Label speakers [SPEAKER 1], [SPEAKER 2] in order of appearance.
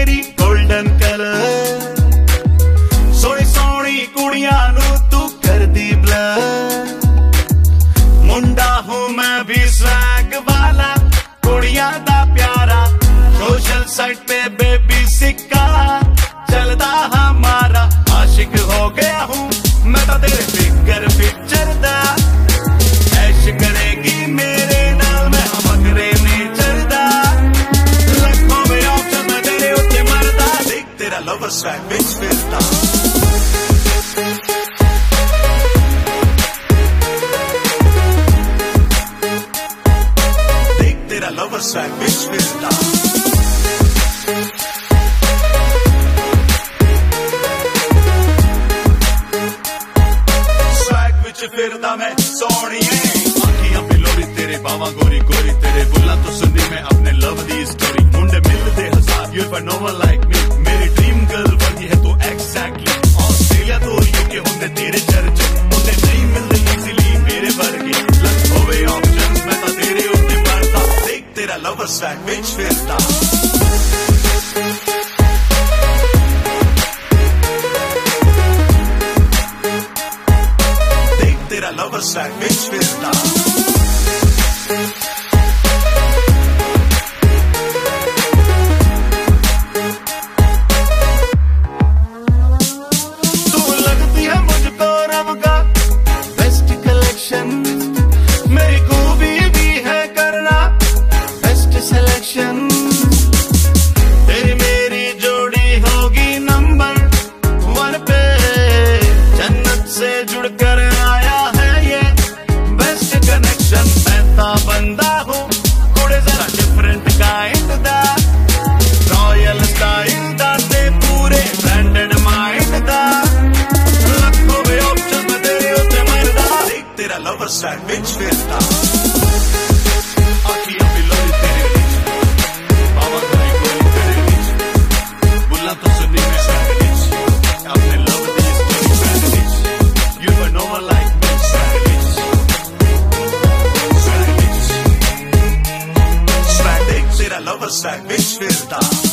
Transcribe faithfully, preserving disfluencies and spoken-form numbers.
[SPEAKER 1] तेरी golden colour, Soni Soni कुड़ियां नू तू कर दी ब्लर। मुंडा हूं मैं भी स्वैग वाला, कुड़ियां दा प्यारा, सोशल साइट पे बेबी सिक्का चलदा हमारा। आशिक हो गया हूं मैं तो तेरे फिगर पिक्चर दा, ऐश करेगी मेरे नाल मैं मगरे नेचर दा। लखों में ऑप्शन मैं तेरे उत्ते मरदा, देख तेरा लवर स्वैग विच फिरदा। देख तेरा लवर स्वैग विच फिरदा। फिरदा मैं सोनिए, आखियां पिलोरी तेरे बावा गोरी गोरी, तेरे बुला तो सुनी मैं अपने लव दी स्टोरी। मुंडे मिलते हजार you know one like me, मेरी ड्रीम गर्ल बनी है तो एग्जैक्टली। ऑस्ट्रेलिया तो यूके होंदे तेरे चर्चे, मुंडे नहीं मिलते इजीली मेरे वर्गे। लग होवे ऑप्शंस मैं तो तेरे उत्ते मरदा, देख तेरा लवर स्वैग विच फिरदा। तेरा लवर स्वैग विच फिरदा। तू लगती है मुझको रब का बेस्ट कलेक्शन, मेरी खूबी भी है करना बेस्ट सिलेक्शन। तेरी मेरी जोड़ी होगी नंबर वन पे, जन्नत से जुड़कर आया है ये बेस्ट कनेक्शन। मैं बंदा हूँ कुड़े जरा डिफरेंट काइंड दा, रॉयल स्टाइल दा ते पूरे ब्रांडेड माइंड दा। लखों में ऑप्शन मैं तेरे उत्ते मरदा, देख तेरा लवर स्वैग विच फिरदा। आखियां पिलोरी तेरे विच, बावा गोरी गोरी तेरे विच, बुला तो सुनी मैं स्वैग विच, अपने लव दी स्टोरी स्वैग विच। You know one like me swag विच, स्वैग विच, स्वैग देख तेरा लवर स्वैग विच फिरदा।